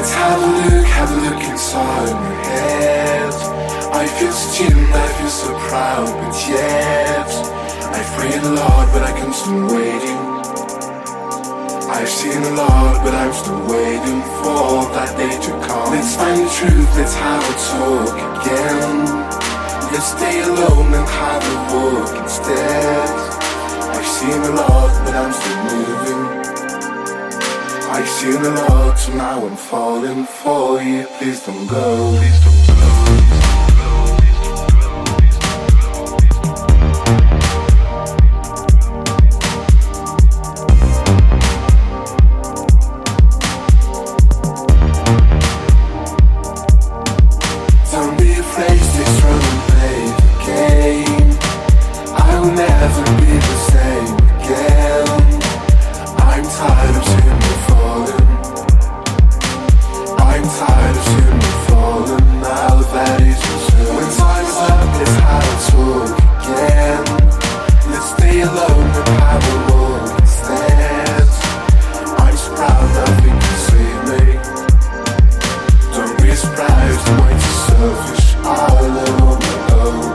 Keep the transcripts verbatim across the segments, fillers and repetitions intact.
Let's have a look, have a look inside my head. I feel so tuned, I feel so proud, but yet I've prayed a lot, but I can still waiting. I've seen a lot, but I'm still waiting for that day to come. Let's find the truth, let's have a talk again. Let's stay alone and have a walk instead. I've seen a lot, but I'm still moving. I've seen a lot, so now I'm falling for you. Please don't go, please don't go. Don't be afraid, stay strong and play the game. I will never be the same again. I'm tired of seeing you falling. I'm tired of seeing you falling. Now that is your turn. When time is up, let's have a talk again. Let's stay alone and have a walk instead. I'm so proud, nothing can save me. Don't be surprised, I'm way too selfish. I'll live on my own.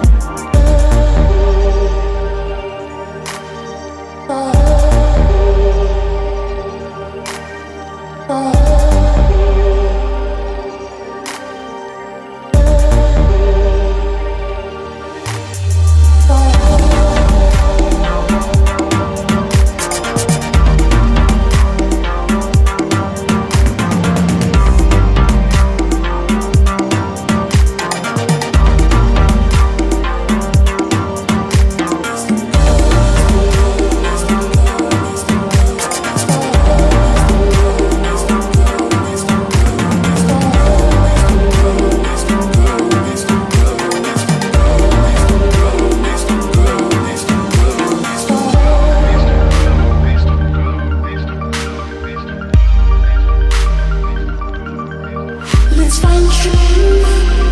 Let's find truth.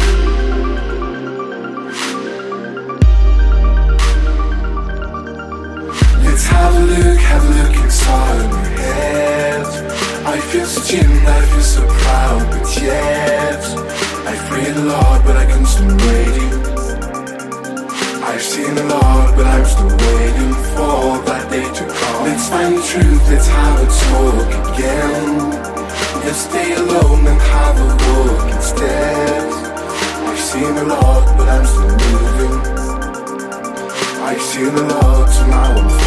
Let's have a look, have a look inside my head. I feel so tuned, I feel so proud, but yet I've prayed a lot, but I can still waiting. I've seen a lot, but I'm still waiting for that day to come. Let's find the truth, let's have a talk again. Let's stay alone and have a walk instead. I've seen a lot, but I'm still moving. I've seen a lot, so now I'm